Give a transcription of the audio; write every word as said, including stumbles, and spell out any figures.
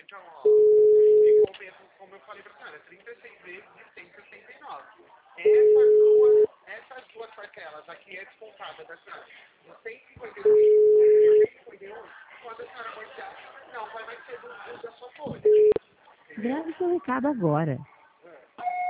Então, ó, ficou mesmo, como eu falei pra senhora, trinta e seis vezes de cento e sessenta e nove. Essas duas, essas duas parcelas aqui é descontada da senhora. De cento e cinquenta e cinco e cento e cinquenta e um, quando a senhora mostrar, não vai mais ser do, do da sua folha. Grave seu recado agora.